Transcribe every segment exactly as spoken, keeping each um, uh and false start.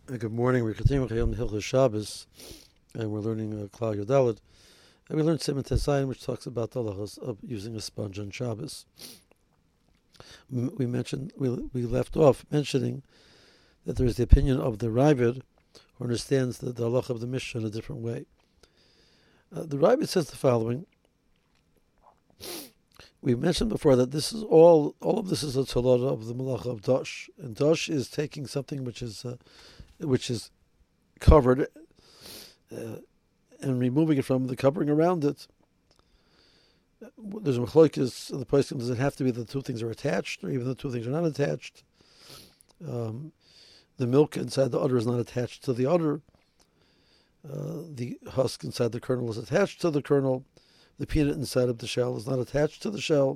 Uh, Good morning. We're continuing with Yom Hilchos Shabbos, and we're learning uh, Klal Yodalad. And we learned Simon Tesayin, which talks about the halachas of using a sponge on Shabbos. M- We mentioned we we left off mentioning that there is the opinion of the Ravid, who understands the, the halacha of the Mishnah in a different way. Uh, the Ravid says the following. We mentioned before that this is all all of this is a tzolot of the malacha of dosh, and dosh is taking something which is uh, which is covered. Uh, and removing it from the covering around it. There's a machlokes in the place. Does it have to be that the two things are attached, or even the two things are not attached? Um, the milk inside the udder is not attached to the udder. Uh, the husk inside the kernel is attached to the kernel. The peanut inside of the shell is not attached to the shell.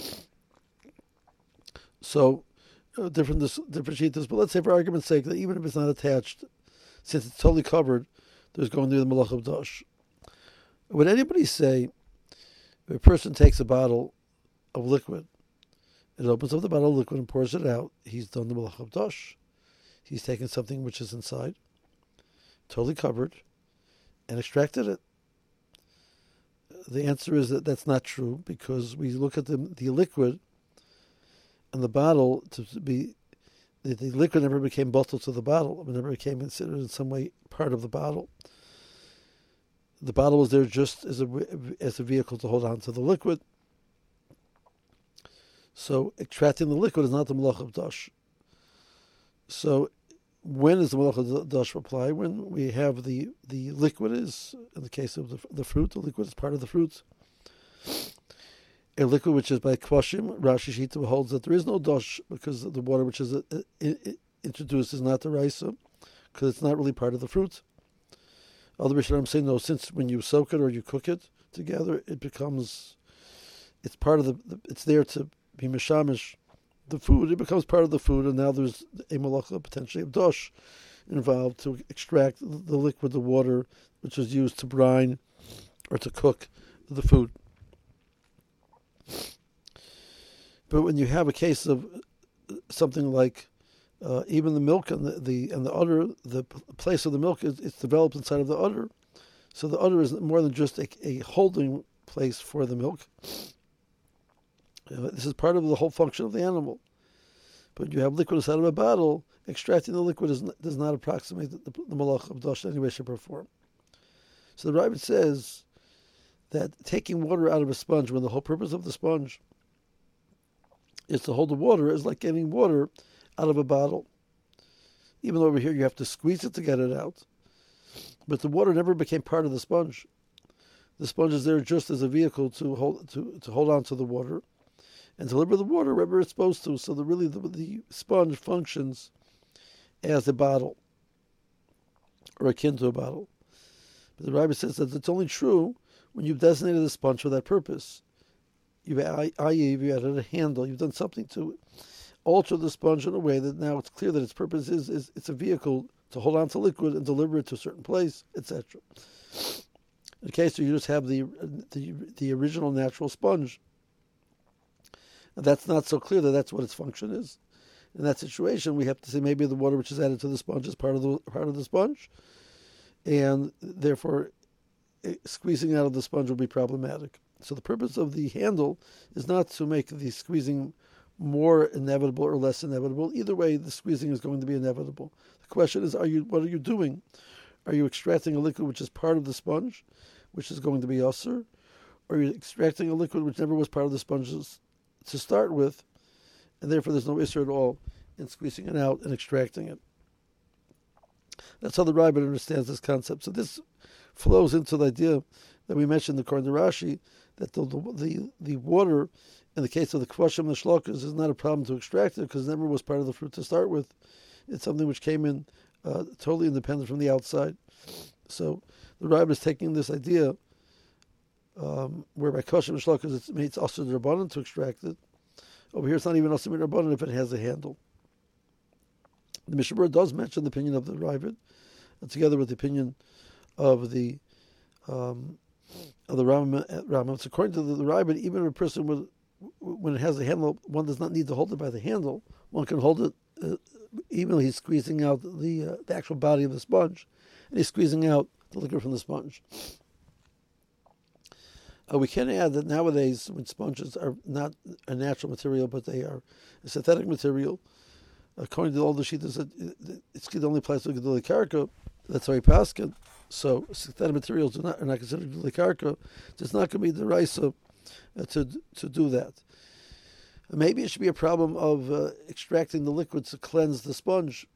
So, uh, different this, different sheetas. But let's say, for argument's sake, that even if it's not attached, since it's totally covered, there's going to be the malach of dosh. Would anybody say, if a person takes a bottle of liquid, it opens up the bottle of liquid and pours it out, he's done the malach of dosh. He's taken something which is inside, totally covered, and extracted it. The answer is that that's not true, because we look at the, the liquid and the bottle to be, the, the liquid never became bottled to the bottle. It never became considered in some way part of the bottle. The bottle was there just as a as a vehicle to hold on to the liquid. So extracting the liquid is not the malach of dosh. So when is the malach of dosh apply? When we have the the liquid is, in the case of the the fruit, the liquid is part of the fruit. A liquid which is by kvashim, Rashi Shita holds that there is no dosh, because the water which is uh, introduced is not the raisa, because it's not really part of the fruit. Other Rishonim say no, since when you soak it or you cook it together, it becomes, it's part of the, it's there to be mishamish the food. It becomes part of the food, and now there's a malacha, potentially of dosh, involved to extract the liquid, the water, which is used to brine or to cook the food. But when you have a case of something like Uh, even the milk and the, the and the udder, the place of the milk is it's developed inside of the udder, so the udder is more than just a, a holding place for the milk. Uh, this is part of the whole function of the animal. But you have liquid inside of a bottle. Extracting the liquid is, does not approximate the, the, the malach of dosh in any way should perform. So the Ravid says that taking water out of a sponge, when the whole purpose of the sponge is to hold the water, is like getting water out of a bottle. Even though over here you have to squeeze it to get it out. But the water never became part of the sponge. The sponge is there just as a vehicle to hold to, to hold on to the water and deliver the water wherever it's supposed to. So that really the, the sponge functions as a bottle, or akin to a bottle. But the Rabbi says that it's only true when you've designated the sponge for that purpose. You've, that is, you've added a handle, you've done something to it. Alter the sponge in a way that now it's clear that its purpose is, is it's a vehicle to hold on to liquid and deliver it to a certain place, et cetera. In case where you just have the, the the original natural sponge, and that's not so clear that that's what its function is. In that situation, we have to say maybe the water which is added to the sponge is part of the part of the sponge, and therefore squeezing out of the sponge will be problematic. So the purpose of the handle is not to make the squeezing more inevitable or less inevitable. Either way, the squeezing is going to be inevitable. The question is, are you what are you doing? Are you extracting a liquid which is part of the sponge, which is going to be usher? Or are you extracting a liquid which never was part of the sponge to start with, and therefore there's no issue at all in squeezing it out and extracting it? That's how the Rabbit understands this concept. So this flows into the idea that we mentioned according to Rashi, that the the, the water, in the case of the kvashim and the shlokas, is not a problem to extract it because it never was part of the fruit to start with. It's something which came in uh, totally independent from the outside. So the Rabbah is taking this idea um, where by kvashim and shlokas it's made asur d'rabbanan to extract it. Over here it's not even asur d'rabbanan if it has a handle. The Mishnah Berurah does mention the opinion of the Rabbah, uh, together with the opinion of the um, of the Rambam. So according to the, the Rabbah, even if a person would, when it has a handle, one does not need to hold it by the handle. One can hold it uh, even though he's squeezing out the, uh, the actual body of the sponge, and he's squeezing out the liquid from the sponge. Uh, we can add that nowadays, when sponges are not a natural material, but they are a synthetic material, according to all the sheetahs, it's the only place to get the karka. That's how he paskin. So synthetic materials do not, are not considered the karka. There's not going to be the raisa uh, to to do that. Maybe it should be a problem of uh, extracting the liquid to cleanse the sponge.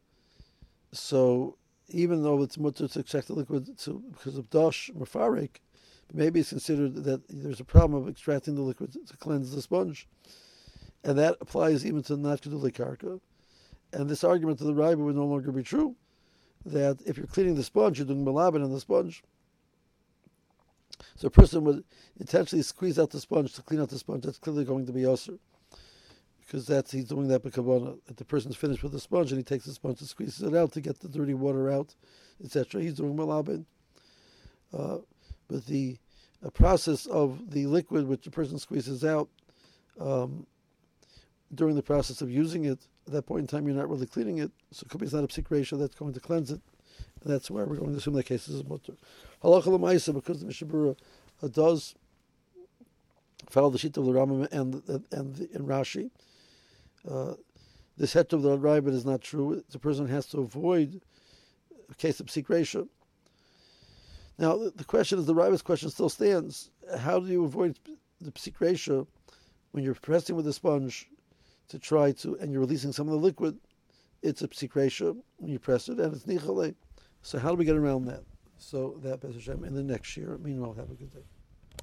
So even though it's mutter to extract the liquid to, because of dosh mafarek, maybe it's considered that there's a problem of extracting the liquid to, to cleanse the sponge. And that applies even to not kedulei karka. And this argument to the Rebbe would no longer be true, that if you're cleaning the sponge, you're doing malabin on the sponge. So a person would intentionally squeeze out the sponge to clean out the sponge. That's clearly going to be osir, because that's he's doing that because if the person's finished with the sponge and he takes the sponge and squeezes it out to get the dirty water out, et cetera, he's doing malabin. Uh, but the a process of the liquid which the person squeezes out um, during the process of using it, at that point in time you're not really cleaning it, so it could be it's not a psik ratio that's going to cleanse it. And that's why we're going to assume that case is mutter. Halacha l'maisa, because the Mishnah Berurah uh, does follow the sheet of the Rambam and and, the, and Rashi. Uh, this het of the Rabbit is not true. The person has to avoid a case of psik ratio. Now the, the question is, the Rabbit's question still stands. How do you avoid the psik ratio when you're pressing with a sponge to try to, and you're releasing some of the liquid? It's a psik ratio when you press it, and it's nichalei. So how do we get around that? So that, B'ez Hashem, in the next year. Meanwhile, have a good day.